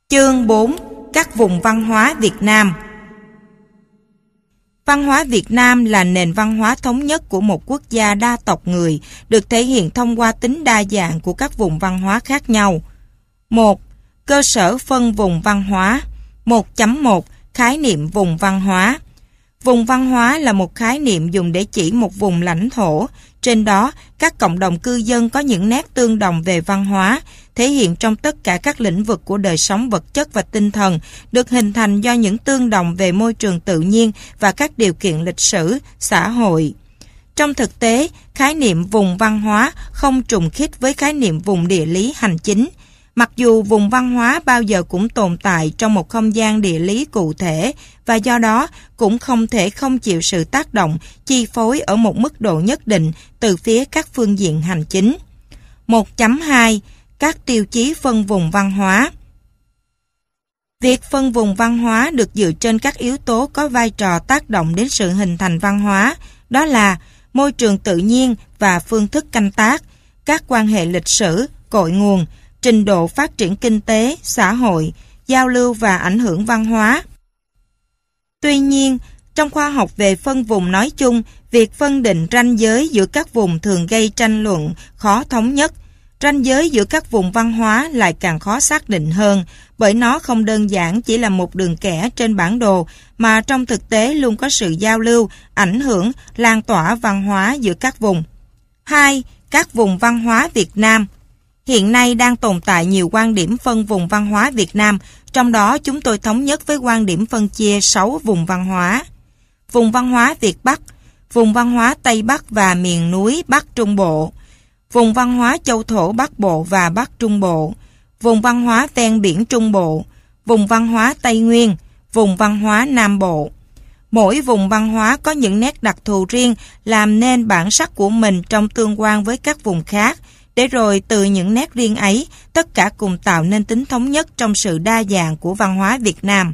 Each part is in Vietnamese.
Chương 4. Các vùng văn hóa Việt Nam. Văn hóa Việt Nam là nền văn hóa thống nhất của một quốc gia đa tộc người, được thể hiện thông qua tính đa dạng của các vùng văn hóa khác nhau. 1. Cơ sở phân vùng văn hóa. 1.1. Khái niệm vùng văn hóa. Vùng văn hóa là một khái niệm dùng để chỉ một vùng lãnh thổ. Trên đó, các cộng đồng cư dân có những nét tương đồng về văn hóa, thể hiện trong tất cả các lĩnh vực của đời sống vật chất và tinh thần, được hình thành do những tương đồng về môi trường tự nhiên và các điều kiện lịch sử, xã hội. Trong thực tế, khái niệm vùng văn hóa không trùng khít với khái niệm vùng địa lý hành chính. Mặc dù vùng văn hóa bao giờ cũng tồn tại trong một không gian địa lý cụ thể và do đó cũng không thể không chịu sự tác động, chi phối ở một mức độ nhất định từ phía các phương diện hành chính. 1.2. Các tiêu chí phân vùng văn hóa. Việc phân vùng văn hóa được dựa trên các yếu tố có vai trò tác động đến sự hình thành văn hóa, đó là môi trường tự nhiên và phương thức canh tác, các quan hệ lịch sử, cội nguồn, trình độ phát triển kinh tế, xã hội, giao lưu và ảnh hưởng văn hóa. Tuy nhiên, trong khoa học về phân vùng nói chung, việc phân định ranh giới giữa các vùng thường gây tranh luận, khó thống nhất. Ranh giới giữa các vùng văn hóa lại càng khó xác định hơn, bởi nó không đơn giản chỉ là một đường kẻ trên bản đồ, mà trong thực tế luôn có sự giao lưu, ảnh hưởng, lan tỏa văn hóa giữa các vùng. 2. Các vùng văn hóa Việt Nam. Hiện nay đang tồn tại nhiều quan điểm phân vùng văn hóa Việt Nam, trong đó chúng tôi thống nhất với quan điểm phân chia 6 vùng văn hóa. Vùng văn hóa Việt Bắc, vùng văn hóa Tây Bắc và miền núi Bắc Trung Bộ, vùng văn hóa Châu Thổ Bắc Bộ và Bắc Trung Bộ, vùng văn hóa ven biển Trung Bộ, vùng văn hóa Tây Nguyên, vùng văn hóa Nam Bộ. Mỗi vùng văn hóa có những nét đặc thù riêng làm nên bản sắc của mình trong tương quan với các vùng khác, để rồi từ những nét riêng ấy, tất cả cùng tạo nên tính thống nhất trong sự đa dạng của văn hóa Việt Nam.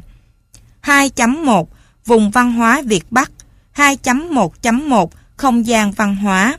2.1. Vùng văn hóa Việt Bắc. 2.1.1. Không gian văn hóa.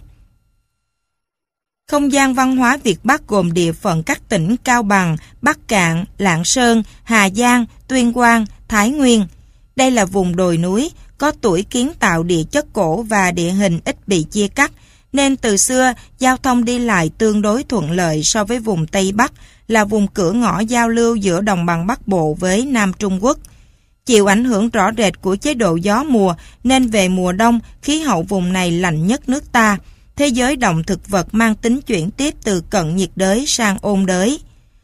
Không gian văn hóa Việt Bắc gồm địa phận các tỉnh Cao Bằng, Bắc Kạn, Lạng Sơn, Hà Giang, Tuyên Quang, Thái Nguyên. Đây là vùng đồi núi, có tuổi kiến tạo địa chất cổ và địa hình ít bị chia cắt, nên từ xưa giao thông đi lại tương đối thuận lợi so với vùng Tây Bắc, là vùng cửa ngõ giao lưu giữa đồng bằng Bắc Bộ với Nam Trung Quốc. Chịu ảnh hưởng rõ rệt của chế độ gió mùa nên về mùa đông, khí hậu vùng này lạnh nhất nước ta. Thế giới động thực vật mang tính chuyển tiếp từ cận nhiệt đới sang ôn đới.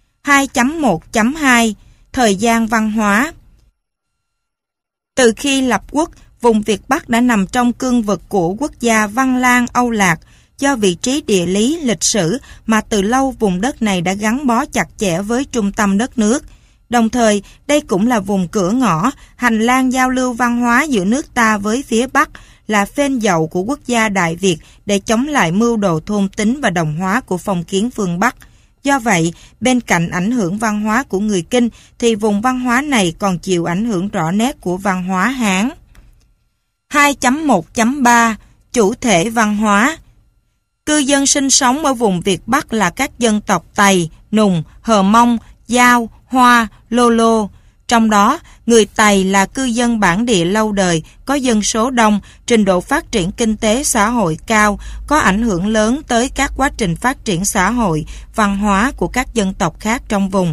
2.1.2. Thời gian văn hóa. Từ khi lập quốc, vùng Việt Bắc đã nằm trong cương vực của quốc gia Văn Lang Âu Lạc. Do vị trí địa lý, lịch sử mà từ lâu vùng đất này đã gắn bó chặt chẽ với trung tâm đất nước. Đồng thời, đây cũng là vùng cửa ngõ, hành lang giao lưu văn hóa giữa nước ta với phía Bắc, là phên dậu của quốc gia Đại Việt để chống lại mưu đồ thôn tính và đồng hóa của phong kiến phương Bắc. Do vậy, bên cạnh ảnh hưởng văn hóa của người Kinh, thì vùng văn hóa này còn chịu ảnh hưởng rõ nét của văn hóa Hán. 2.1.3. Chủ thể văn hóa. Cư dân sinh sống ở vùng Việt Bắc là các dân tộc Tày, Nùng, Hờ Mông, Dao, Hoa, Lô Lô. Trong đó, người Tày là cư dân bản địa lâu đời, có dân số đông, trình độ phát triển kinh tế xã hội cao, có ảnh hưởng lớn tới các quá trình phát triển xã hội, văn hóa của các dân tộc khác trong vùng.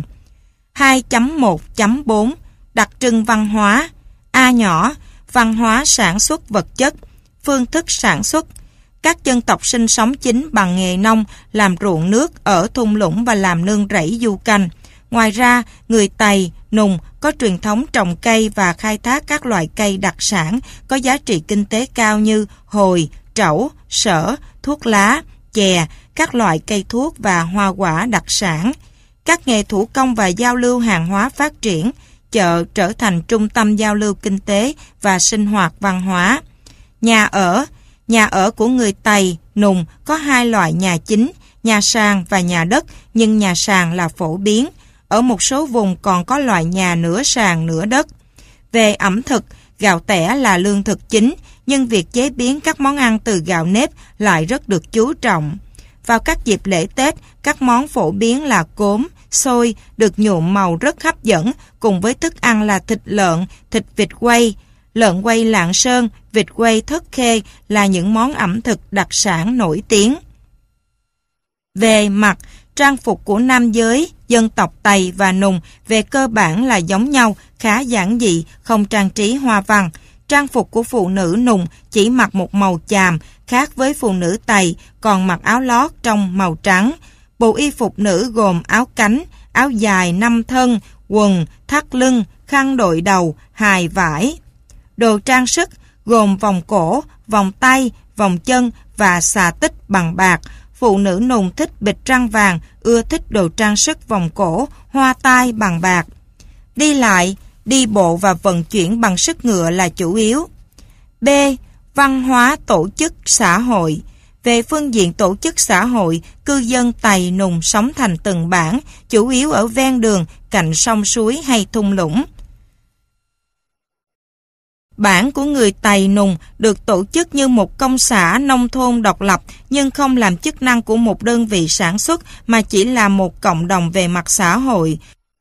2.1.4. Đặc trưng văn hóa. A nhỏ. Văn hóa sản xuất vật chất. Phương thức sản xuất. Các dân tộc sinh sống chính bằng nghề nông, làm ruộng nước ở thung lũng và làm nương rẫy du canh. Ngoài ra, người Tày, Nùng có truyền thống trồng cây và khai thác các loại cây đặc sản có giá trị kinh tế cao như hồi, trẩu, sỡ, thuốc lá, chè, các loại cây thuốc và hoa quả đặc sản. Các nghề thủ công và giao lưu hàng hóa phát triển, chợ trở thành trung tâm giao lưu kinh tế và sinh hoạt văn hóa. Nhà ở của người Tày, Nùng có hai loại nhà chính, nhà sàn và nhà đất, nhưng nhà sàn là phổ biến. Ở một số vùng còn có loại nhà nửa sàn nửa đất. Về ẩm thực, gạo tẻ là lương thực chính, nhưng việc chế biến các món ăn từ gạo nếp lại rất được chú trọng. Vào các dịp lễ Tết, các món phổ biến là cốm, xôi được nhuộm màu rất hấp dẫn, cùng với thức ăn là thịt lợn, thịt vịt quay. Lợn quay Lạng Sơn, vịt quay Thất Khê là những món ẩm thực đặc sản nổi tiếng. Về mặt trang phục của nam giới, dân tộc Tày và Nùng về cơ bản là giống nhau, khá giản dị, không trang trí hoa văn. Trang phục của phụ nữ Nùng chỉ mặc một màu chàm, khác với phụ nữ Tày còn mặc áo lót trong màu trắng. Bộ y phục nữ gồm áo cánh, áo dài 5 thân, quần, thắt lưng, khăn đội đầu, hài vải. Đồ trang sức gồm vòng cổ, vòng tay, vòng chân và xà tích bằng bạc. Phụ nữ Nùng thích bịch răng vàng, ưa thích đồ trang sức vòng cổ, hoa tai bằng bạc. Đi lại, đi bộ và vận chuyển bằng sức ngựa là chủ yếu. B. Văn hóa tổ chức xã hội. Về phương diện tổ chức xã hội, cư dân Tày Nùng sống thành từng bản, chủ yếu ở ven đường, cạnh sông suối hay thung lũng. Bản của người Tày Nùng được tổ chức như một công xã nông thôn độc lập, nhưng không làm chức năng của một đơn vị sản xuất mà chỉ là một cộng đồng về mặt xã hội.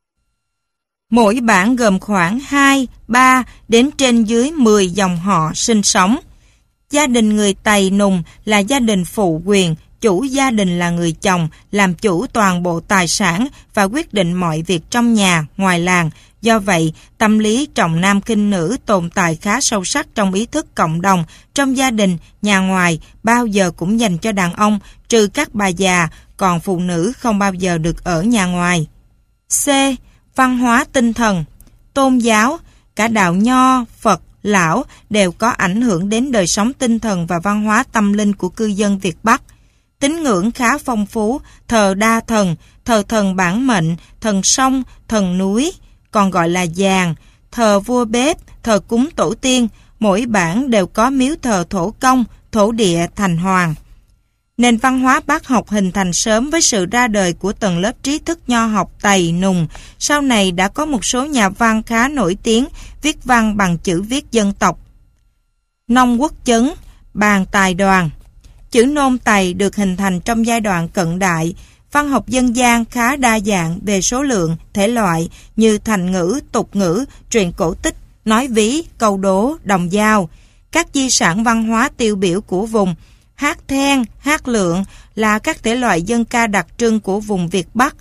Mỗi bản gồm khoảng 2, 3 đến trên dưới 10 dòng họ sinh sống. Gia đình người Tày Nùng là gia đình phụ quyền, chủ gia đình là người chồng, làm chủ toàn bộ tài sản và quyết định mọi việc trong nhà, ngoài làng. Do vậy, tâm lý trọng nam khinh nữ tồn tại khá sâu sắc trong ý thức cộng đồng, trong gia đình, nhà ngoài, bao giờ cũng dành cho đàn ông, trừ các bà già, còn phụ nữ không bao giờ được ở nhà ngoài. C. Văn hóa tinh thần. Tôn giáo, cả đạo Nho, Phật, Lão đều có ảnh hưởng đến đời sống tinh thần và văn hóa tâm linh của cư dân Việt Bắc. Tín ngưỡng khá phong phú, thờ đa thần, thờ thần bản mệnh, thần sông, thần núi, còn gọi là giàng, thờ vua bếp, thờ cúng tổ tiên, mỗi bản đều có miếu thờ thổ công, thổ địa, thành hoàng. Nền văn hóa bác học hình thành sớm với sự ra đời của tầng lớp trí thức nho học Tày Nùng. Sau này đã có một số nhà văn khá nổi tiếng viết văn bằng chữ viết dân tộc. Nông Quốc Chấn, Bàn Tài Đoàn. Chữ nôm Tày được hình thành trong giai đoạn cận đại. Văn học dân gian khá đa dạng về số lượng, thể loại như thành ngữ, tục ngữ, truyện cổ tích, nói ví, câu đố, đồng dao. Các di sản văn hóa tiêu biểu của vùng, hát then, hát lượn là các thể loại dân ca đặc trưng của vùng Việt Bắc.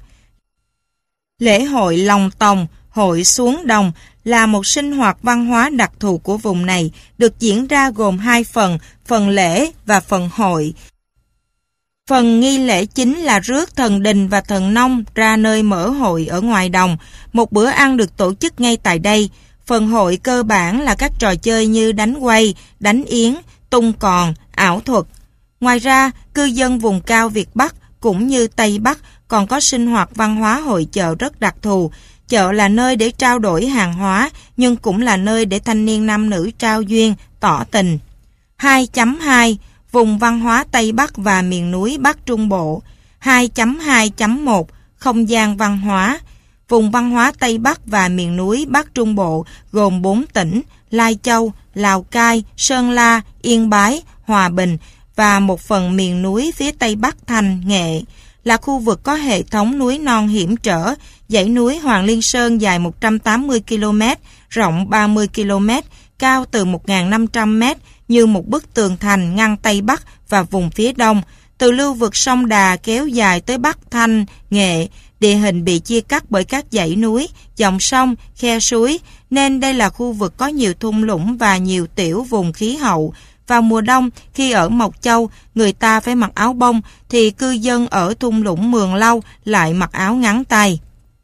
Lễ hội Lồng Tồng, hội xuống đồng là một sinh hoạt văn hóa đặc thù của vùng này, được diễn ra gồm 2 phần, phần lễ và phần hội. Phần nghi lễ chính là rước thần đình và thần nông ra nơi mở hội ở ngoài đồng. Một bữa ăn được tổ chức ngay tại đây. Phần hội cơ bản là các trò chơi như đánh quay, đánh yến, tung còn, ảo thuật. Ngoài ra, cư dân vùng cao Việt Bắc cũng như Tây Bắc còn có sinh hoạt văn hóa hội chợ rất đặc thù. Chợ là nơi để trao đổi hàng hóa, nhưng cũng là nơi để thanh niên nam nữ trao duyên, tỏ tình. 2.2 Vùng văn hóa Tây Bắc và miền núi Bắc Trung Bộ. 2.2.1 Không gian văn hóa. Vùng văn hóa Tây Bắc và miền núi Bắc Trung Bộ gồm 4 tỉnh Lai Châu, Lào Cai, Sơn La, Yên Bái, Hòa Bình và một phần miền núi phía Tây Bắc Thanh, Nghệ. Là khu vực có hệ thống núi non hiểm trở, dãy núi Hoàng Liên Sơn dài 180 km, rộng 30 km, cao từ 1.500 m, như một bức tường thành ngăn Tây Bắc và vùng phía Đông. Từ lưu vực sông Đà kéo dài tới Bắc Thanh, Nghệ, địa hình bị chia cắt bởi các dãy núi, dòng sông, khe suối, nên đây là khu vực có nhiều thung lũng và nhiều tiểu vùng khí hậu. Vào mùa đông, khi ở Mộc Châu, người ta phải mặc áo bông, thì cư dân ở thung lũng Mường Lâu lại mặc áo ngắn tay.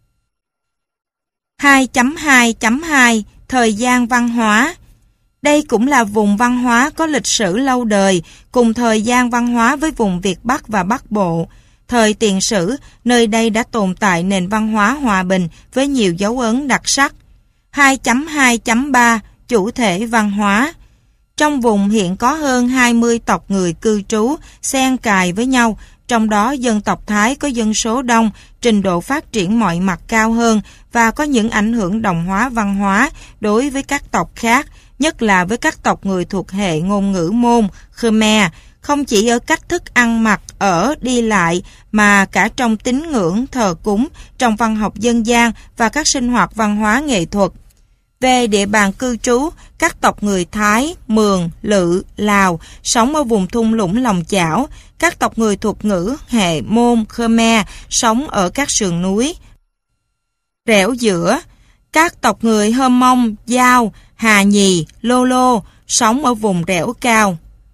2.2.2 Thời gian văn hóa. Đây cũng là vùng văn hóa có lịch sử lâu đời, cùng thời gian văn hóa với vùng Việt Bắc và Bắc Bộ. Thời tiền sử, nơi đây đã tồn tại nền văn hóa hòa bình với nhiều dấu ấn đặc sắc. 2.2.3 Chủ thể văn hóa. Trong vùng hiện có hơn 20 tộc người cư trú, xen cài với nhau, trong đó dân tộc Thái có dân số đông, trình độ phát triển mọi mặt cao hơn và có những ảnh hưởng đồng hóa văn hóa đối với các tộc khác, nhất là với các tộc người thuộc hệ ngôn ngữ Môn, Khmer, không chỉ ở cách thức ăn mặc, ở, đi lại, mà cả trong tín ngưỡng, thờ cúng, trong văn học dân gian và các sinh hoạt văn hóa nghệ thuật. Về địa bàn cư trú, các tộc người Thái, Mường, Lự, Lào sống ở vùng thung lũng Lòng Chảo, các tộc người thuộc ngữ Hệ, Môn, Khmer sống ở các sườn núi rẽo giữa, các tộc người Hơ Mông, Dao, Hà Nhì, Lô Lô sống ở vùng rẽo cao.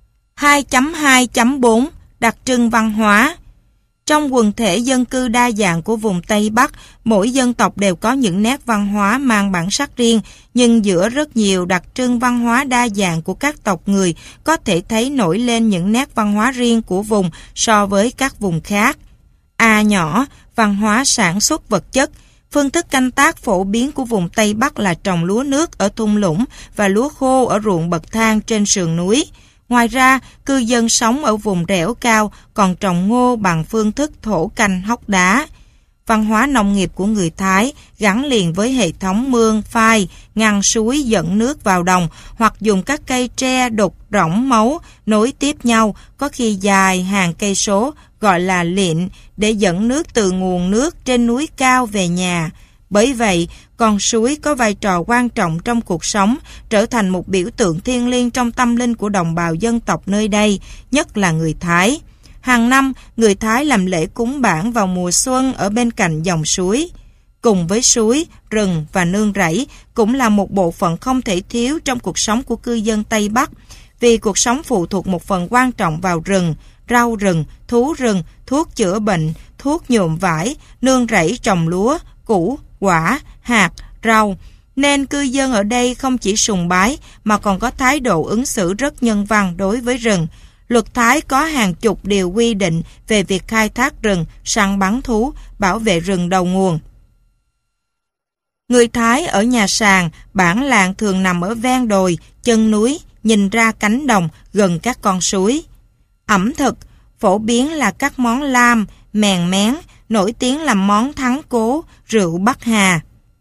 2.2.4 Đặc trưng văn hóa. Trong quần thể dân cư đa dạng của vùng Tây Bắc, mỗi dân tộc đều có những nét văn hóa mang bản sắc riêng, nhưng giữa rất nhiều đặc trưng văn hóa đa dạng của các tộc người có thể thấy nổi lên những nét văn hóa riêng của vùng so với các vùng khác. A nhỏ, văn hóa sản xuất vật chất. Phương thức canh tác phổ biến của vùng Tây Bắc là trồng lúa nước ở thung lũng và lúa khô ở ruộng bậc thang trên sườn núi. Ngoài ra, cư dân sống ở vùng rẽo cao còn trồng ngô bằng phương thức thổ canh hốc đá. Văn hóa nông nghiệp của người Thái gắn liền với hệ thống mương, phai, ngăn suối dẫn nước vào đồng hoặc dùng các cây tre, đục, rỗng, mấu nối tiếp nhau, có khi dài hàng cây số, gọi là lịn, để dẫn nước từ nguồn nước trên núi cao về nhà. Bởi vậy, con suối có vai trò quan trọng trong cuộc sống, trở thành một biểu tượng thiêng liêng trong tâm linh của đồng bào dân tộc nơi đây, nhất là người Thái. Hàng năm, người Thái làm lễ cúng bản vào mùa xuân ở bên cạnh dòng suối. Cùng với suối, rừng và nương rẫy cũng là một bộ phận không thể thiếu trong cuộc sống của cư dân Tây Bắc, vì cuộc sống phụ thuộc một phần quan trọng vào rừng, rau rừng, thú rừng, thuốc chữa bệnh, thuốc nhuộm vải, nương rẫy trồng lúa, củ, quả, hạt, rau. Nên cư dân ở đây không chỉ sùng bái mà còn có thái độ ứng xử rất nhân văn đối với rừng. Luật Thái có hàng chục điều quy định về việc khai thác rừng, săn bắn thú, bảo vệ rừng đầu nguồn. Người Thái ở nhà sàn, bản làng thường nằm ở ven đồi, chân núi, nhìn ra cánh đồng, gần các con suối. Ẩm thực, phổ biến là các món lam, mèn mén, nổi tiếng là món thắng cố, rượu Bắc Hà.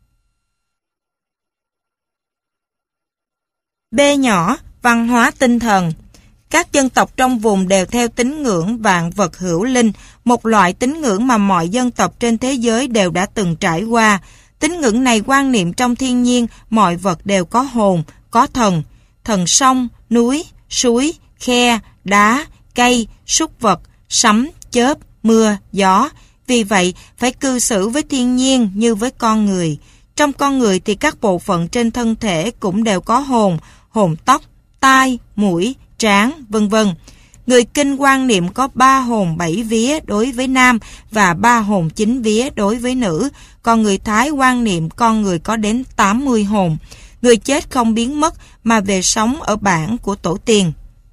B nhỏ, văn hóa tinh thần. Các dân tộc trong vùng đều theo tín ngưỡng vạn vật hữu linh, một loại tín ngưỡng mà mọi dân tộc trên thế giới đều đã từng trải qua. Tín ngưỡng này quan niệm trong thiên nhiên, mọi vật đều có hồn, có thần. Thần sông, núi, suối, khe, đá, cây, súc vật, sấm, chớp, mưa, gió. Vì vậy, phải cư xử với thiên nhiên như với con người. Trong con người thì các bộ phận trên thân thể cũng đều có hồn, hồn tóc, tai, mũi, trán, vân vân. Người Kinh quan niệm có 3 hồn 7 vía đối với nam và 3 hồn 9 vía đối với nữ, còn người Thái quan niệm con người có đến 80 hồn. Người chết không biến mất mà về sống ở bản của tổ tiên.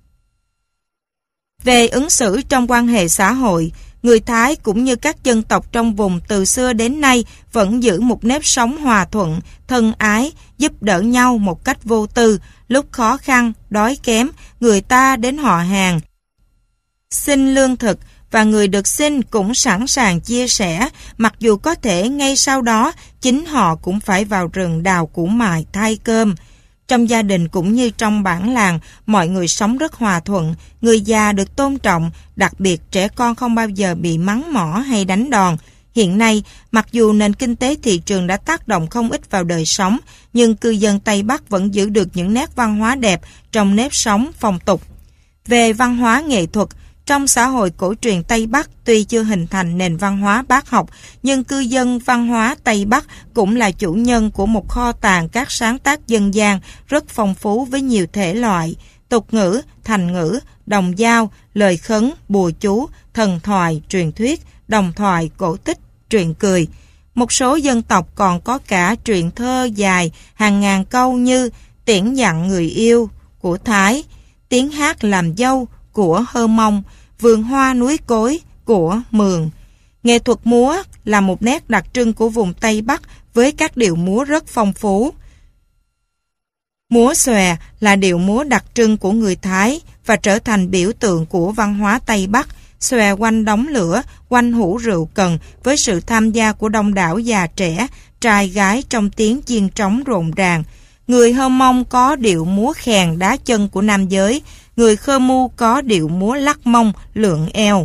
Về ứng xử trong quan hệ xã hội, người Thái cũng như các dân tộc trong vùng từ xưa đến nay vẫn giữ một nếp sống hòa thuận, thân ái, giúp đỡ nhau một cách vô tư. Lúc khó khăn, đói kém, người ta đến họ hàng, xin lương thực và người được xin cũng sẵn sàng chia sẻ, mặc dù có thể ngay sau đó chính họ cũng phải vào rừng đào củ mài thay cơm. Trong gia đình cũng như trong bản làng, mọi người sống rất hòa thuận, người già được tôn trọng, đặc biệt trẻ con không bao giờ bị mắng mỏ hay đánh đòn. Hiện nay, mặc dù nền kinh tế thị trường đã tác động không ít vào đời sống, nhưng cư dân Tây Bắc vẫn giữ được những nét văn hóa đẹp trong nếp sống phong tục. Về văn hóa nghệ thuật, trong xã hội cổ truyền Tây Bắc tuy chưa hình thành nền văn hóa bác học, nhưng cư dân văn hóa Tây Bắc cũng là chủ nhân của một kho tàng các sáng tác dân gian rất phong phú với nhiều thể loại, tục ngữ, thành ngữ, đồng dao, lời khấn, bùa chú, thần thoại, truyền thuyết, đồng thoại, cổ tích, truyện cười. Một số dân tộc còn có cả truyện thơ dài hàng ngàn câu như Tiễn dặn người yêu của Thái, Tiếng hát làm dâu của Hơ Mông, Vườn hoa núi cối của Mường. Nghệ thuật múa là một nét đặc trưng của vùng Tây Bắc với các điệu múa rất phong phú. Múa xòe là điệu múa đặc trưng của người Thái và trở thành biểu tượng của văn hóa Tây Bắc. Xòe quanh đống lửa, quanh hũ rượu cần với sự tham gia của đông đảo già trẻ, trai gái trong tiếng chiên trống rộn ràng. Người Hơ Mông có điệu múa khèn đá chân của nam giới. Người người Khơ Mu có điệu múa lắc mông, lượn eo.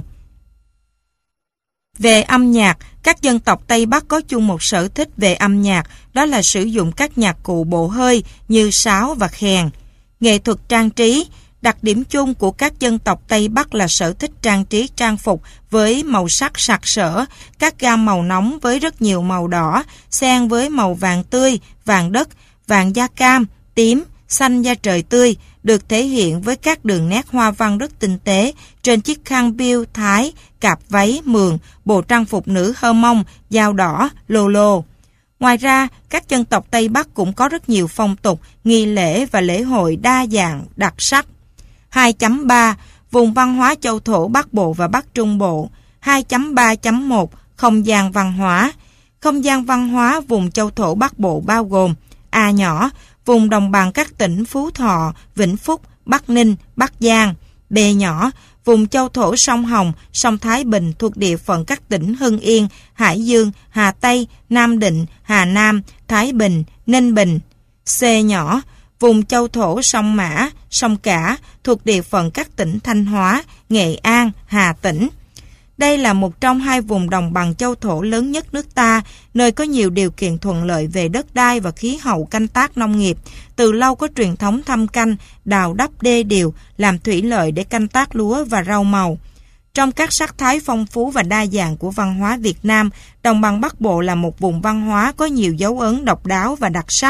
Về âm nhạc, các dân tộc Tây Bắc có chung một sở thích về âm nhạc, đó là sử dụng các nhạc cụ bộ hơi như sáo và kèn. Nghệ thuật trang trí, đặc điểm chung của các dân tộc Tây Bắc là sở thích trang trí trang phục với màu sắc sặc sỡ, các gam màu nóng với rất nhiều màu đỏ, xen với màu vàng tươi, vàng đất, vàng da cam, tím, xanh da trời tươi, được thể hiện với các đường nét hoa văn rất tinh tế trên chiếc khăn biêu thái, cạp váy mường, bộ trang phục nữ Hơ Mông, dao đỏ, lô lô. Ngoài ra, các dân tộc Tây Bắc cũng có rất nhiều phong tục, nghi lễ và lễ hội đa dạng, đặc sắc. 2.3 Vùng văn hóa châu thổ Bắc Bộ và Bắc Trung Bộ. 2.3.1 Không gian văn hóa. Không gian văn hóa vùng châu thổ Bắc Bộ bao gồm: A nhỏ, vùng đồng bằng các tỉnh Phú Thọ, Vĩnh Phúc, Bắc Ninh, Bắc Giang. B nhỏ, vùng châu thổ sông Hồng, sông Thái Bình thuộc địa phận các tỉnh Hưng Yên, Hải Dương, Hà Tây, Nam Định, Hà Nam, Thái Bình, Ninh Bình. C nhỏ, vùng châu thổ sông Mã, sông Cả thuộc địa phận các tỉnh Thanh Hóa, Nghệ An, Hà Tĩnh. Đây là một trong hai vùng đồng bằng châu thổ lớn nhất nước ta, nơi có nhiều điều kiện thuận lợi về đất đai và khí hậu canh tác nông nghiệp. Từ lâu có truyền thống thâm canh, đào đắp đê điều, làm thủy lợi để canh tác lúa và rau màu. Trong các sắc thái phong phú và đa dạng của văn hóa Việt Nam, đồng bằng Bắc Bộ là một vùng văn hóa có nhiều dấu ấn độc đáo và đặc sắc.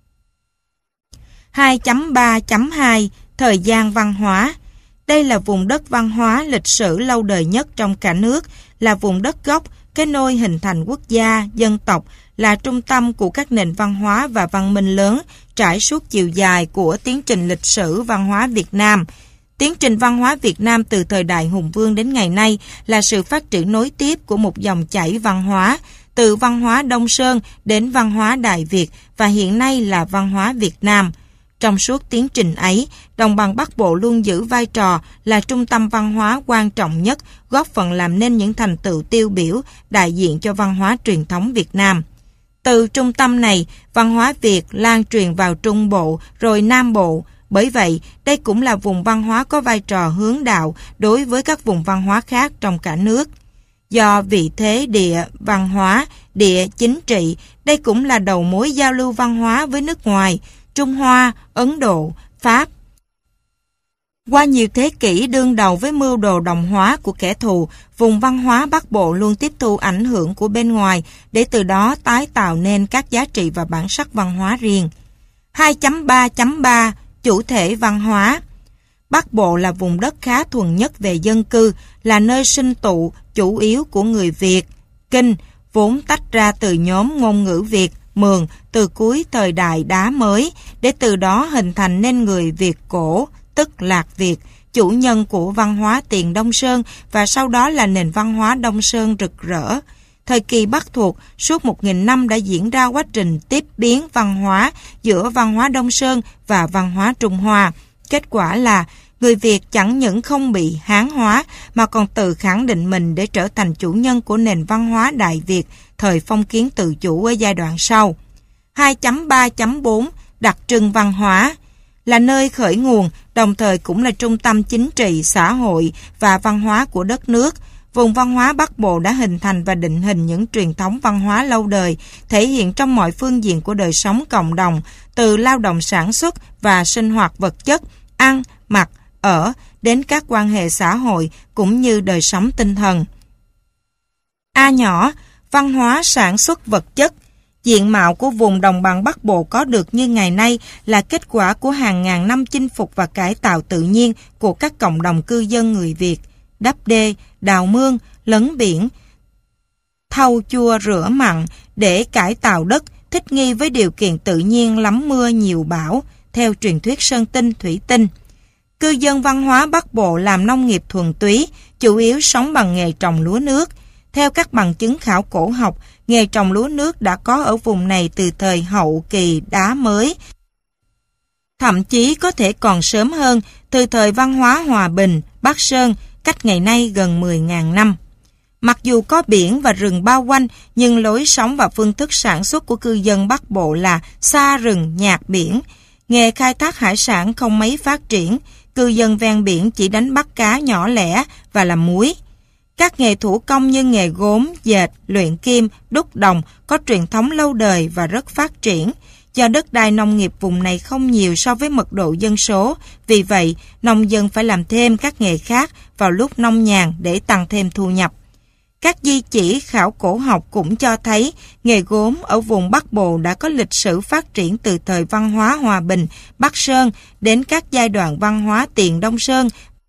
2.3.2 Thời gian văn hóa. Đây là vùng đất văn hóa lịch sử lâu đời nhất trong cả nước, là vùng đất gốc, cái nôi hình thành quốc gia, dân tộc, là trung tâm của các nền văn hóa và văn minh lớn trải suốt chiều dài của tiến trình lịch sử văn hóa Việt Nam. Tiến trình văn hóa Việt Nam từ thời đại Hùng Vương đến ngày nay là sự phát triển nối tiếp của một dòng chảy văn hóa, từ văn hóa Đông Sơn đến văn hóa Đại Việt và hiện nay là văn hóa Việt Nam. Trong suốt tiến trình ấy, đồng bằng Bắc Bộ luôn giữ vai trò là trung tâm văn hóa quan trọng nhất, góp phần làm nên những thành tựu tiêu biểu đại diện cho văn hóa truyền thống Việt Nam. Từ trung tâm này, văn hóa Việt lan truyền vào Trung Bộ rồi Nam Bộ. Bởi vậy, đây cũng là vùng văn hóa có vai trò hướng đạo đối với các vùng văn hóa khác trong cả nước. Do vị thế địa văn hóa, địa chính trị, đây cũng là đầu mối giao lưu văn hóa với nước ngoài, Trung Hoa, Ấn Độ, Pháp. Qua nhiều thế kỷ đương đầu với mưu đồ đồng hóa của kẻ thù, vùng văn hóa Bắc Bộ luôn tiếp thu ảnh hưởng của bên ngoài để từ đó tái tạo nên các giá trị và bản sắc văn hóa riêng. 2.3.3 Chủ thể văn hóa. Bắc Bộ là vùng đất khá thuần nhất về dân cư, là nơi sinh tụ chủ yếu của người Việt, Kinh, vốn tách ra từ nhóm ngôn ngữ Việt, Mường từ cuối thời đại Đá mới, để từ đó hình thành nên người Việt cổ, tức Lạc Việt, chủ nhân của văn hóa tiền Đông Sơn và sau đó là nền văn hóa Đông Sơn rực rỡ. Thời kỳ Bắc thuộc, suốt 1000 năm đã diễn ra quá trình tiếp biến văn hóa giữa văn hóa Đông Sơn và văn hóa Trung Hoa. Kết quả là người Việt chẳng những không bị Hán hóa mà còn tự khẳng định mình để trở thành chủ nhân của nền văn hóa Đại Việt, thời phong kiến tự chủ ở giai đoạn sau. 2.3.4 Đặc trưng văn hóa. Là nơi khởi nguồn, đồng thời cũng là trung tâm chính trị, xã hội và văn hóa của đất nước. Vùng văn hóa Bắc Bộ đã hình thành và định hình những truyền thống văn hóa lâu đời, thể hiện trong mọi phương diện của đời sống cộng đồng, từ lao động sản xuất và sinh hoạt vật chất, ăn, mặc, ở, đến các quan hệ xã hội cũng như đời sống tinh thần. A nhỏ, văn hóa sản xuất vật chất. Diện mạo của vùng đồng bằng Bắc Bộ có được như ngày nay là kết quả của hàng ngàn năm chinh phục và cải tạo tự nhiên của các cộng đồng cư dân người Việt. Đắp đê, đào mương, lấn biển, thau chua rửa mặn để cải tạo đất, thích nghi với điều kiện tự nhiên lắm mưa nhiều bão, theo truyền thuyết Sơn Tinh, Thủy Tinh. Cư dân văn hóa Bắc Bộ làm nông nghiệp thuần túy, chủ yếu sống bằng nghề trồng lúa nước. Theo các bằng chứng khảo cổ học, nghề trồng lúa nước đã có ở vùng này từ thời hậu kỳ Đá mới. Thậm chí có thể còn sớm hơn, từ thời văn hóa Hòa Bình, Bắc Sơn, cách ngày nay gần 10.000 năm. Mặc dù có biển và rừng bao quanh, nhưng lối sống và phương thức sản xuất của cư dân Bắc Bộ là xa rừng nhạt biển. Nghề khai thác hải sản không mấy phát triển, cư dân ven biển chỉ đánh bắt cá nhỏ lẻ và làm muối. Các nghề thủ công như nghề gốm, dệt, luyện kim, đúc đồng có truyền thống lâu đời và rất phát triển. Do đất đai nông nghiệp vùng này không nhiều so với mật độ dân số, vì vậy nông dân phải làm thêm các nghề khác vào lúc nông nhàn để tăng thêm thu nhập. Các di chỉ khảo cổ học cũng cho thấy nghề gốm ở vùng Bắc Bộ đã có lịch sử phát triển từ thời văn hóa Hòa Bình, Bắc Sơn đến các giai đoạn văn hóa tiền Đông Sơn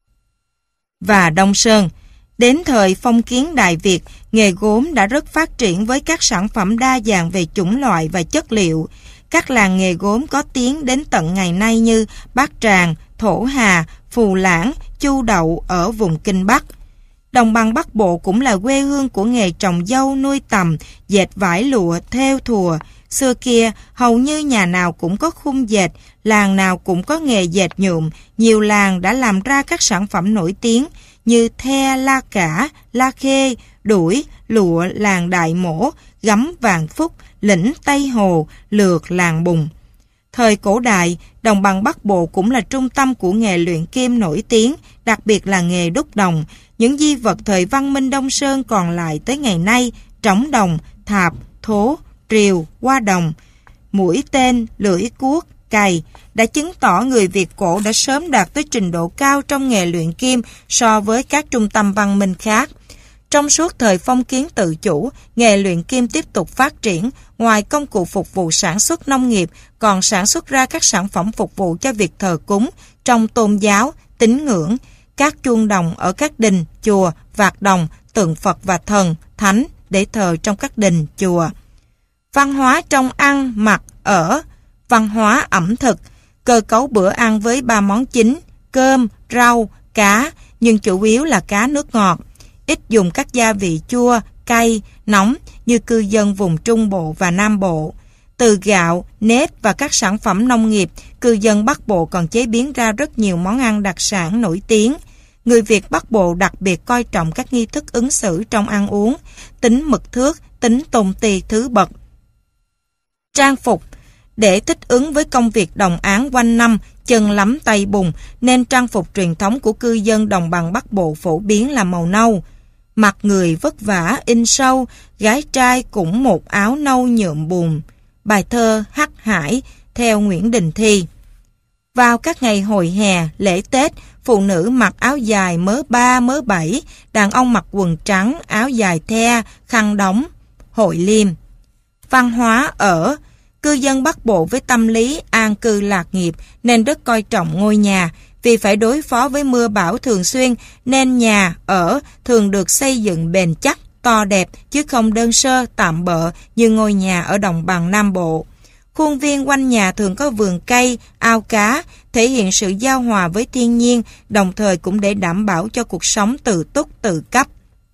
và Đông Sơn. Đến thời phong kiến Đại Việt, nghề gốm đã rất phát triển với các sản phẩm đa dạng về chủng loại và chất liệu. Các làng nghề gốm có tiếng đến tận ngày nay như Bát Tràng, Thổ Hà, Phù Lãng, Chu Đậu ở vùng Kinh Bắc. Đồng bằng Bắc Bộ cũng là quê hương của nghề trồng dâu, nuôi tằm, dệt vải lụa, thêu thùa. Xưa kia, hầu như nhà nào cũng có khung dệt, làng nào cũng có nghề dệt nhuộm. Nhiều làng đã làm ra các sản phẩm nổi tiếng như the, la cả, la khê, đuổi, lụa làng Đại Mỗ, gấm Vạn Phúc, lĩnh Tây Hồ, lược làng Bùng. Thời cổ đại, đồng bằng Bắc Bộ cũng là trung tâm của nghề luyện kim nổi tiếng, đặc biệt là nghề đúc đồng. Những di vật thời văn minh Đông Sơn còn lại tới ngày nay, trống đồng, thạp, thố, rìu, hoa đồng, mũi tên, lưỡi cuốc, cày, đã chứng tỏ người Việt cổ đã sớm đạt tới trình độ cao trong nghề luyện kim so với các trung tâm văn minh khác. Trong suốt thời phong kiến tự chủ, nghề luyện kim tiếp tục phát triển, ngoài công cụ phục vụ sản xuất nông nghiệp, còn sản xuất ra các sản phẩm phục vụ cho việc thờ cúng, trong tôn giáo, tín ngưỡng, các chuông đồng ở các đình, chùa, vạc đồng, tượng Phật và thần, thánh để thờ trong các đình, chùa. Văn hóa trong ăn, mặc, ở, văn hóa ẩm thực, cơ cấu bữa ăn với 3 món chính, cơm, rau, cá, nhưng chủ yếu là cá nước ngọt. Ít dùng các gia vị chua, cay, nóng như cư dân vùng Trung Bộ và Nam Bộ. Từ gạo, nếp và các sản phẩm nông nghiệp, cư dân Bắc Bộ còn chế biến ra rất nhiều món ăn đặc sản nổi tiếng. Người Việt Bắc Bộ đặc biệt coi trọng các nghi thức ứng xử trong ăn uống, tính mực thước, tính tôn ti thứ bậc. Trang phục. Để thích ứng với công việc đồng áng quanh năm, chân lắm tay bùn, nên trang phục truyền thống của cư dân đồng bằng Bắc Bộ phổ biến là màu nâu. Mặt người vất vả in sâu, gái trai cũng một áo nâu nhuộm buồn. Bài thơ Hắc Hải theo Nguyễn Đình Thi. Vào các ngày hồi hè, lễ Tết, phụ nữ mặc áo dài mớ 3, mớ 7, đàn ông mặc quần trắng, áo dài the, khăn đóng, hội liêm. Văn hóa ở. Cư dân Bắc Bộ với tâm lý an cư lạc nghiệp nên rất coi trọng ngôi nhà, vì phải đối phó với mưa bão thường xuyên nên nhà ở thường được xây dựng bền chắc, to đẹp chứ không đơn sơ, tạm bợ như ngôi nhà ở đồng bằng Nam Bộ. Khuôn viên quanh nhà thường có vườn cây, ao cá, thể hiện sự giao hòa với thiên nhiên, đồng thời cũng để đảm bảo cho cuộc sống tự túc tự cấp.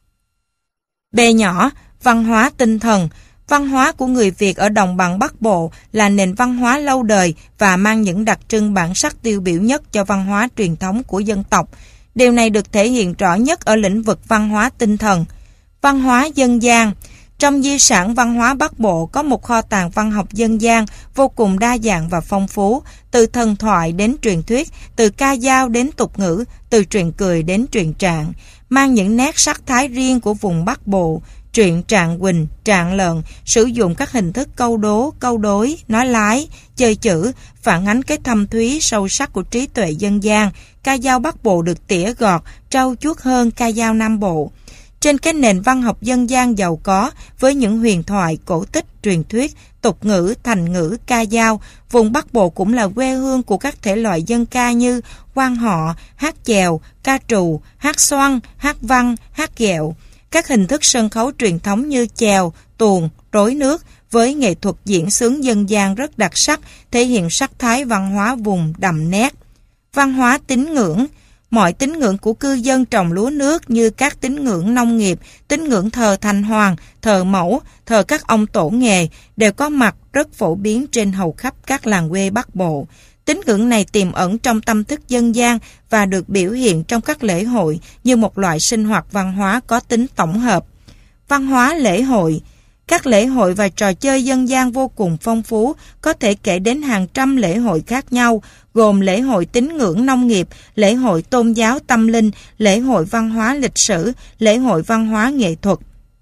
B nhỏ, văn hóa tinh thần. Văn hóa của người Việt ở đồng bằng Bắc Bộ là nền văn hóa lâu đời và mang những đặc trưng bản sắc tiêu biểu nhất cho văn hóa truyền thống của dân tộc. Điều này được thể hiện rõ nhất ở lĩnh vực văn hóa tinh thần. Văn hóa dân gian. Trong di sản văn hóa Bắc Bộ có một kho tàng văn học dân gian vô cùng đa dạng và phong phú, từ thần thoại đến truyền thuyết, từ ca dao đến tục ngữ, từ truyện cười đến truyện trạng, mang những nét sắc thái riêng của vùng Bắc Bộ. Truyện Trạng Quỳnh, Trạng Lợn sử dụng các hình thức câu đố, câu đối, nói lái, chơi chữ, phản ánh cái thâm thúy sâu sắc của trí tuệ dân gian. Ca dao Bắc Bộ được tỉa gọt, trau chuốt hơn ca dao Nam Bộ. Trên cái nền văn học dân gian giàu có với những huyền thoại, cổ tích, truyền thuyết, tục ngữ, thành ngữ, ca dao, vùng Bắc Bộ cũng là quê hương của các thể loại dân ca như quan họ, hát chèo, ca trù, hát xoăn, hát văn, hát ghẹo. Các hình thức sân khấu truyền thống như chèo, tuồng, rối nước với nghệ thuật diễn xướng dân gian rất đặc sắc, thể hiện sắc thái văn hóa vùng đậm nét. Văn hóa tín ngưỡng. Mọi tín ngưỡng của cư dân trồng lúa nước như các tín ngưỡng nông nghiệp, tín ngưỡng thờ Thành Hoàng, thờ Mẫu, thờ các ông tổ nghề đều có mặt rất phổ biến trên hầu khắp các làng quê Bắc Bộ. Tín ngưỡng này tiềm ẩn trong tâm thức dân gian và được biểu hiện trong các lễ hội như một loại sinh hoạt văn hóa có tính tổng hợp. Văn hóa lễ hội. Các lễ hội và trò chơi dân gian vô cùng phong phú, có thể kể đến hàng trăm lễ hội khác nhau, gồm lễ hội tín ngưỡng nông nghiệp, lễ hội tôn giáo tâm linh, lễ hội văn hóa lịch sử, lễ hội văn hóa nghệ thuật.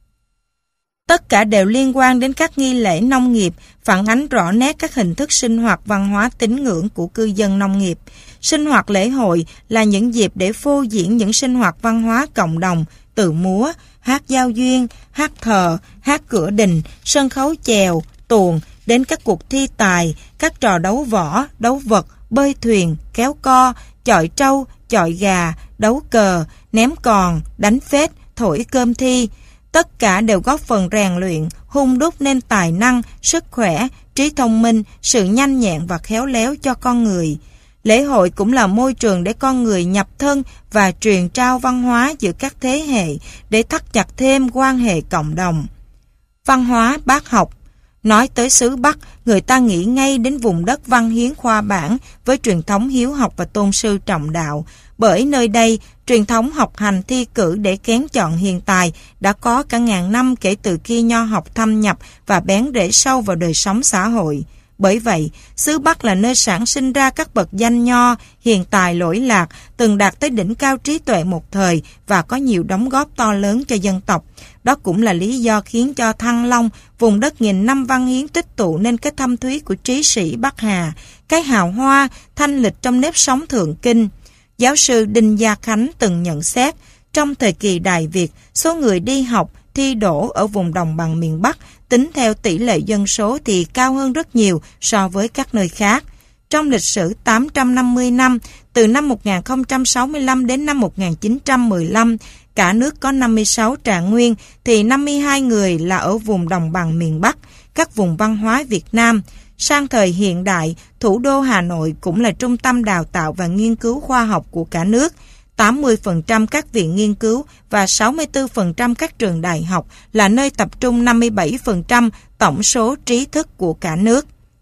Tất cả đều liên quan đến các nghi lễ nông nghiệp, phản ánh rõ nét các hình thức sinh hoạt văn hóa tín ngưỡng của cư dân nông nghiệp. Sinh hoạt lễ hội là những dịp để phô diễn những sinh hoạt văn hóa cộng đồng, từ múa, hát giao duyên, hát thờ, hát cửa đình, sân khấu chèo, tuồng, đến các cuộc thi tài, các trò đấu võ, đấu vật, bơi thuyền, kéo co, chọi trâu, chọi gà, đấu cờ, ném còn, đánh phết, thổi cơm thi. Tất cả đều góp phần rèn luyện, hun đúc nên tài năng, sức khỏe, trí thông minh, sự nhanh nhẹn và khéo léo cho con người. Lễ hội cũng là môi trường để con người nhập thân và truyền trao văn hóa giữa các thế hệ để thắt chặt thêm quan hệ cộng đồng. Văn hóa bác học. Nói tới xứ Bắc, người ta nghĩ ngay đến vùng đất văn hiến khoa bảng với truyền thống hiếu học và tôn sư trọng đạo. Bởi nơi đây, truyền thống học hành thi cử để kén chọn hiền tài đã có cả ngàn năm kể từ khi nho học thâm nhập và bén rễ sâu vào đời sống xã hội. Bởi vậy, xứ Bắc là nơi sản sinh ra các bậc danh nho, hiền tài lỗi lạc, từng đạt tới đỉnh cao trí tuệ một thời và có nhiều đóng góp to lớn cho dân tộc. Đó cũng là lý do khiến cho Thăng Long, vùng đất nghìn năm văn hiến tích tụ nên cái thâm thúy của trí sĩ Bắc Hà, cái hào hoa, thanh lịch trong nếp sống thượng kinh. Giáo sư Đinh Gia Khánh từng nhận xét, trong thời kỳ Đại Việt, số người đi học, thi đỗ ở vùng đồng bằng miền Bắc tính theo tỷ lệ dân số thì cao hơn rất nhiều so với các nơi khác. Trong lịch sử 850 năm, từ năm 1065 đến năm 1915, cả nước có 56 trạng nguyên thì 52 người là ở vùng đồng bằng miền Bắc, các vùng văn hóa Việt Nam. Sang thời hiện đại, thủ đô Hà Nội cũng là trung tâm đào tạo và nghiên cứu khoa học của cả nước. 80% các viện nghiên cứu và 64% các trường đại học là nơi tập trung 57% tổng số trí thức của cả nước.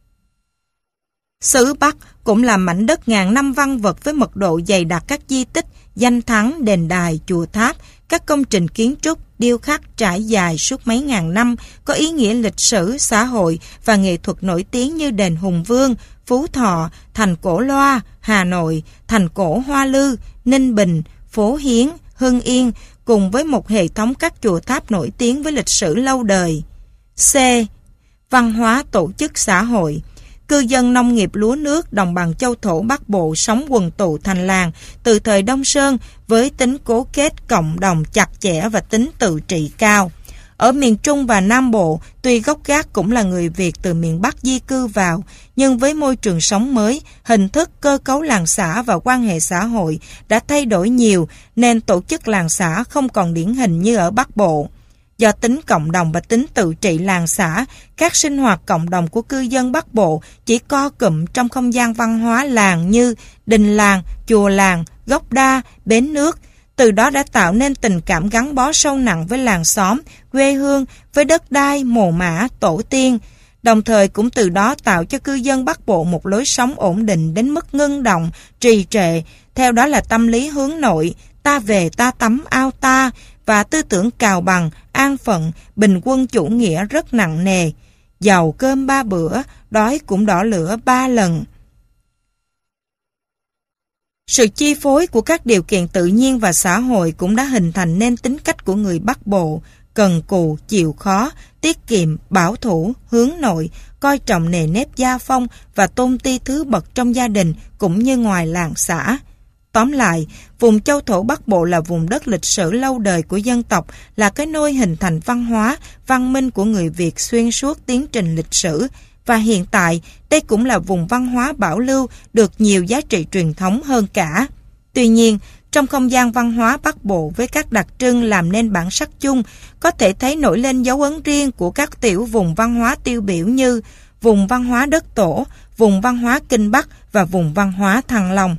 Xứ Bắc cũng là mảnh đất ngàn năm văn vật với mật độ dày đặc các di tích, danh thắng, đền đài, chùa tháp, các công trình kiến trúc, điêu khắc trải dài suốt mấy ngàn năm, có ý nghĩa lịch sử, xã hội và nghệ thuật nổi tiếng như đền Hùng Vương, Phú Thọ, thành Cổ Loa, Hà Nội, thành cổ Hoa Lư, Ninh Bình, Phố Hiến, Hưng Yên, cùng với một hệ thống các chùa tháp nổi tiếng với lịch sử lâu đời. C. Văn hóa tổ chức xã hội. Cư dân nông nghiệp lúa nước đồng bằng châu thổ Bắc Bộ sống quần tụ thành làng từ thời Đông Sơn với tính cố kết cộng đồng chặt chẽ và tính tự trị cao. Ở miền Trung và Nam Bộ, tuy gốc gác cũng là người Việt từ miền Bắc di cư vào, nhưng với môi trường sống mới, hình thức cơ cấu làng xã và quan hệ xã hội đã thay đổi nhiều nên tổ chức làng xã không còn điển hình như ở Bắc Bộ. Do tính cộng đồng và tính tự trị làng xã, các sinh hoạt cộng đồng của cư dân Bắc Bộ chỉ co cụm trong không gian văn hóa làng như đình làng, chùa làng, gốc đa, bến nước. Từ đó đã tạo nên tình cảm gắn bó sâu nặng với làng xóm, quê hương, với đất đai, mồ mả, tổ tiên. Đồng thời cũng từ đó tạo cho cư dân Bắc Bộ một lối sống ổn định đến mức ngưng động, trì trệ. Theo đó là tâm lý hướng nội, ta về ta tắm ao ta, và tư tưởng cào bằng, an phận, bình quân chủ nghĩa rất nặng nề. Giàu cơm 3 bữa, đói cũng đỏ lửa 3 lần. Sự chi phối của các điều kiện tự nhiên và xã hội cũng đã hình thành nên tính cách của người Bắc Bộ, cần cù, chịu khó, tiết kiệm, bảo thủ, hướng nội, coi trọng nề nếp gia phong và tôn ti thứ bậc trong gia đình cũng như ngoài làng xã. Tóm lại, vùng châu thổ Bắc Bộ là vùng đất lịch sử lâu đời của dân tộc, là cái nôi hình thành văn hóa, văn minh của người Việt xuyên suốt tiến trình lịch sử. Và hiện tại, đây cũng là vùng văn hóa bảo lưu được nhiều giá trị truyền thống hơn cả. Tuy nhiên, trong không gian văn hóa Bắc Bộ với các đặc trưng làm nên bản sắc chung, có thể thấy nổi lên dấu ấn riêng của các tiểu vùng văn hóa tiêu biểu như vùng văn hóa đất Tổ, vùng văn hóa Kinh Bắc và vùng văn hóa Thăng Long.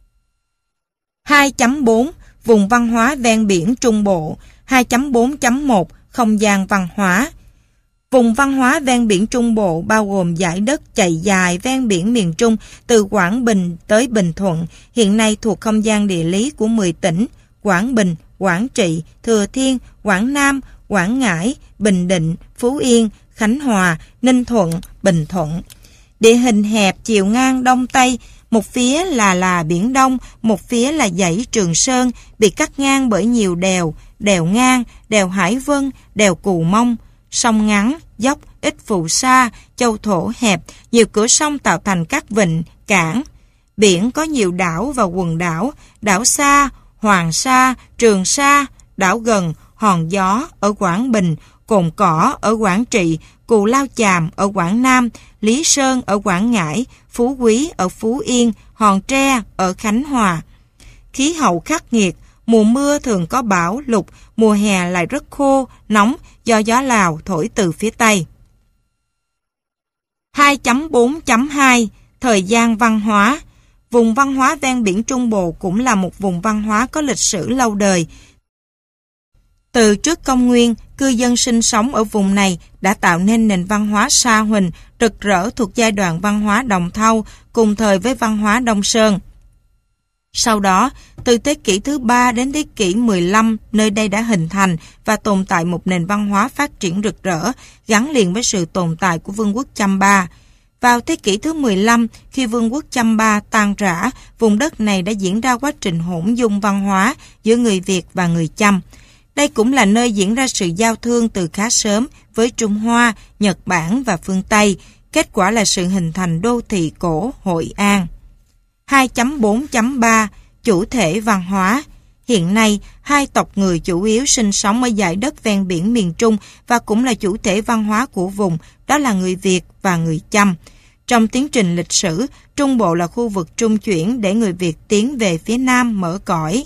2.4 Vùng văn hóa ven biển Trung Bộ. 2.4.1 Không gian văn hóa. Vùng văn hóa ven biển Trung Bộ bao gồm dải đất chạy dài ven biển miền Trung từ Quảng Bình tới Bình Thuận, hiện nay thuộc không gian địa lý của 10 tỉnh: Quảng Bình, Quảng Trị, Thừa Thiên, Quảng Nam, Quảng Ngãi, Bình Định, Phú Yên, Khánh Hòa, Ninh Thuận, Bình Thuận. Địa hình hẹp chiều ngang Đông Tây, một phía là Biển Đông, một phía là dãy Trường Sơn, bị cắt ngang bởi nhiều đèo, đèo ngang, đèo Hải Vân, đèo Cù Mông. Sông ngắn, dốc, ít phù sa, châu thổ hẹp, nhiều cửa sông tạo thành các vịnh, cảng. Biển có nhiều đảo và quần đảo, đảo Sa, Hoàng Sa, Trường Sa, đảo Gần, Hòn Gió ở Quảng Bình, Cồn Cỏ ở Quảng Trị, Cù Lao Chàm ở Quảng Nam, Lý Sơn ở Quảng Ngãi, Phú Quý ở Phú Yên, Hòn Tre ở Khánh Hòa. Khí hậu khắc nghiệt, mùa mưa thường có bão, lụt, mùa hè lại rất khô, nóng do gió Lào thổi từ phía Tây. 2.4.2 Thời gian văn hóa. Vùng văn hóa ven biển Trung Bộ cũng là một vùng văn hóa có lịch sử lâu đời. Từ trước công nguyên, cư dân sinh sống ở vùng này đã tạo nên nền văn hóa Sa Huỳnh rực rỡ thuộc giai đoạn văn hóa Đồng Thau cùng thời với văn hóa Đông Sơn. Sau đó, từ thế kỷ thứ 3 đến thế kỷ 15, nơi đây đã hình thành và tồn tại một nền văn hóa phát triển rực rỡ, gắn liền với sự tồn tại của Vương quốc Chăm-ba. Vào thế kỷ thứ 15, khi Vương quốc Chăm-ba tan rã, vùng đất này đã diễn ra quá trình hỗn dung văn hóa giữa người Việt và người Chăm. Đây cũng là nơi diễn ra sự giao thương từ khá sớm với Trung Hoa, Nhật Bản và phương Tây. Kết quả là sự hình thành đô thị cổ Hội An. 2.4.3 Chủ thể văn hóa. Hiện nay, hai tộc người chủ yếu sinh sống ở dải đất ven biển miền Trung và cũng là chủ thể văn hóa của vùng, đó là người Việt và người Chăm. Trong tiến trình lịch sử, Trung Bộ là khu vực trung chuyển để người Việt tiến về phía Nam mở cõi.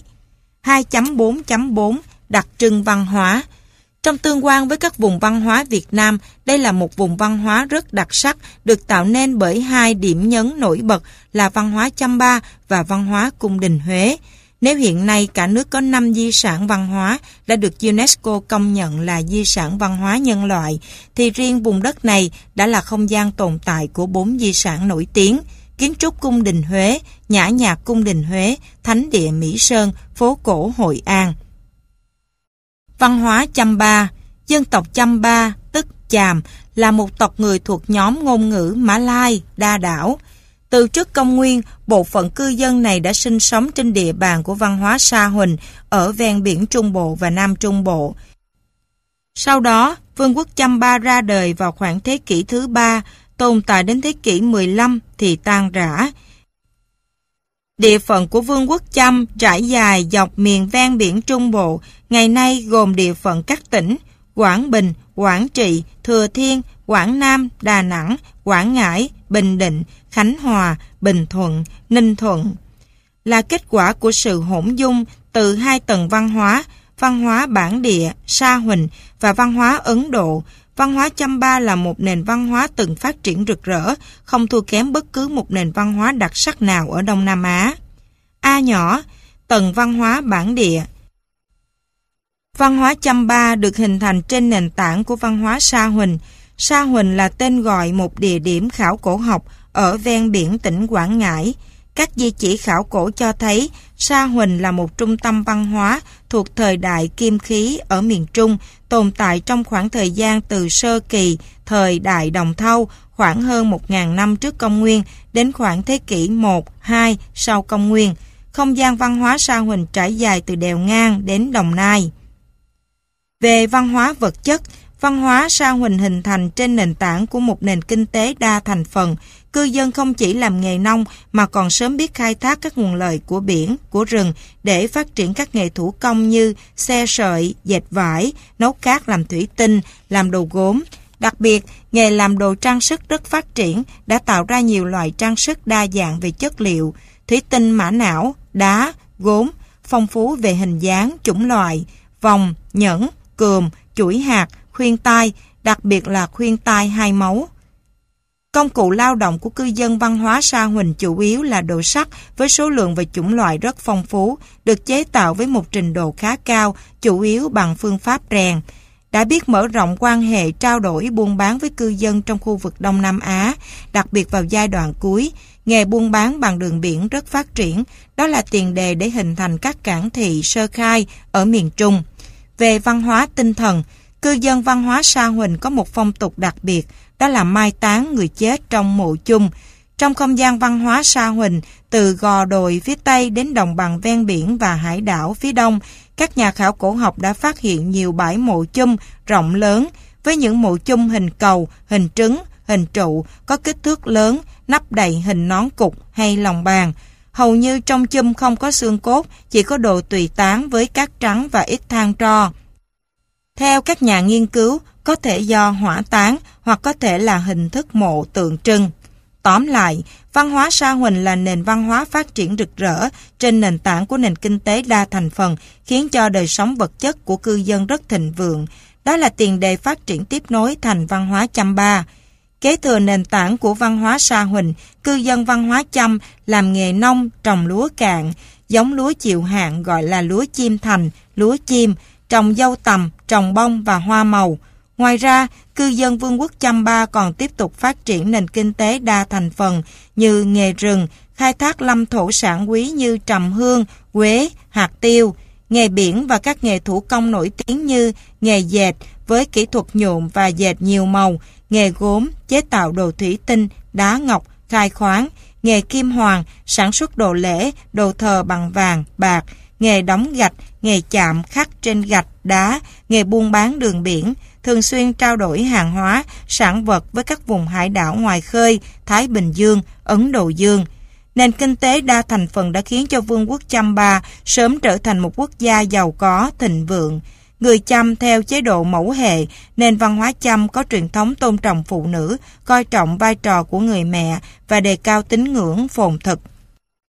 2.4.4 Đặc trưng văn hóa. Trong tương quan với các vùng văn hóa Việt Nam, đây là một vùng văn hóa rất đặc sắc, được tạo nên bởi hai điểm nhấn nổi bật là văn hóa Chăm-ba và văn hóa cung đình Huế. Nếu hiện nay cả nước có 5 di sản văn hóa đã được UNESCO công nhận là di sản văn hóa nhân loại, thì riêng vùng đất này đã là không gian tồn tại của 4 di sản nổi tiếng: kiến trúc cung đình Huế, nhã nhạc cung đình Huế, thánh địa Mỹ Sơn, phố cổ Hội An. Văn hóa Chăm-ba. Dân tộc Chăm-ba, tức Chàm, là một tộc người thuộc nhóm ngôn ngữ Mã Lai, đa đảo. Từ trước công nguyên, bộ phận cư dân này đã sinh sống trên địa bàn của văn hóa Sa Huỳnh ở ven biển Trung Bộ và Nam Trung Bộ. Sau đó, Vương quốc Chăm-ba ra đời vào khoảng thế kỷ thứ 3, tồn tại đến thế kỷ 15 thì tan rã. Địa phận của Vương quốc Chăm trải dài dọc miền ven biển Trung Bộ, ngày nay gồm địa phận các tỉnh Quảng Bình, Quảng Trị, Thừa Thiên, Quảng Nam, Đà Nẵng, Quảng Ngãi, Bình Định, Khánh Hòa, Bình Thuận, Ninh Thuận. Là kết quả của sự hỗn dung từ hai tầng văn hóa bản địa, Sa Huỳnh và văn hóa Ấn Độ. Văn hóa Chăm-ba là một nền văn hóa từng phát triển rực rỡ, không thua kém bất cứ một nền văn hóa đặc sắc nào ở Đông Nam Á. A nhỏ, tầng văn hóa bản địa. Văn hóa Chăm-ba được hình thành trên nền tảng của văn hóa Sa Huỳnh. Sa Huỳnh là tên gọi một địa điểm khảo cổ học ở ven biển tỉnh Quảng Ngãi. Các di chỉ khảo cổ cho thấy Sa Huỳnh là một trung tâm văn hóa thuộc thời đại Kim Khí ở miền Trung, tồn tại trong khoảng thời gian từ sơ kỳ thời đại Đồng Thau khoảng hơn 1.000 năm trước công nguyên đến khoảng thế kỷ 1-2 sau công nguyên. Không gian văn hóa Sa Huỳnh trải dài từ đèo Ngang đến Đồng Nai. Về văn hóa vật chất, văn hóa Sa Huỳnh hình thành trên nền tảng của một nền kinh tế đa thành phần. Cư dân không chỉ làm nghề nông mà còn sớm biết khai thác các nguồn lợi của biển, của rừng để phát triển các nghề thủ công như xe sợi, dệt vải, nấu cát làm thủy tinh, làm đồ gốm. Đặc biệt, nghề làm đồ trang sức rất phát triển, đã tạo ra nhiều loại trang sức đa dạng về chất liệu, thủy tinh mã não, đá, gốm, phong phú về hình dáng, chủng loại, vòng, nhẫn, cườm, chuỗi hạt, khuyên tai, đặc biệt là khuyên tai hai mấu. Công cụ lao động của cư dân văn hóa Sa Huỳnh chủ yếu là đồ sắt với số lượng và chủng loại rất phong phú, được chế tạo với một trình độ khá cao, chủ yếu bằng phương pháp rèn. Đã biết mở rộng quan hệ trao đổi buôn bán với cư dân trong khu vực Đông Nam Á, đặc biệt vào giai đoạn cuối, nghề buôn bán bằng đường biển rất phát triển, đó là tiền đề để hình thành các cảng thị sơ khai ở miền Trung. Về văn hóa tinh thần, cư Cư dân văn hóa Sa Huỳnh có một phong tục đặc biệt, đó là mai táng người chết trong mộ chung. Trong không gian văn hóa Sa Huỳnh, từ gò đồi phía Tây đến đồng bằng ven biển và hải đảo phía Đông, các nhà khảo cổ học đã phát hiện nhiều bãi mộ chung rộng lớn, với những mộ chung hình cầu, hình trứng, hình trụ, có kích thước lớn, nắp đầy hình nón cục hay lòng bàn. Hầu như trong chum không có xương cốt, chỉ có đồ tùy tán với cát trắng và ít than tro. Theo các nhà nghiên cứu, có thể do hỏa táng hoặc có thể là hình thức mộ tượng trưng. Tóm lại, văn hóa Sa Huỳnh là nền văn hóa phát triển rực rỡ trên nền tảng của nền kinh tế đa thành phần, khiến cho đời sống vật chất của cư dân rất thịnh vượng. Đó là tiền đề phát triển tiếp nối thành văn hóa Chăm Ba. Kế thừa nền tảng của văn hóa Sa Huỳnh, cư dân văn hóa Chăm làm nghề nông, trồng lúa cạn, giống lúa chịu hạn gọi là lúa chim thành, lúa chim, trồng dâu tằm, trồng bông và hoa màu. Ngoài ra, cư dân vương quốc Chăm Ba còn tiếp tục phát triển nền kinh tế đa thành phần như nghề rừng, khai thác lâm thổ sản quý như trầm hương, quế, hạt tiêu, nghề biển và các nghề thủ công nổi tiếng như nghề dệt với kỹ thuật nhuộm và dệt nhiều màu, nghề gốm, chế tạo đồ thủy tinh, đá ngọc, khai khoáng, nghề kim hoàn, sản xuất đồ lễ, đồ thờ bằng vàng, bạc, nghề đóng gạch, nghề chạm khắc trên gạch, đá, nghề buôn bán đường biển, thường xuyên trao đổi hàng hóa, sản vật với các vùng hải đảo ngoài khơi, Thái Bình Dương, Ấn Độ Dương. Nền kinh tế đa thành phần đã khiến cho vương quốc Chăm Ba sớm trở thành một quốc gia giàu có, thịnh vượng. Người Chăm theo chế độ mẫu hệ, nền văn hóa Chăm có truyền thống tôn trọng phụ nữ, coi trọng vai trò của người mẹ và đề cao tín ngưỡng phồn thực.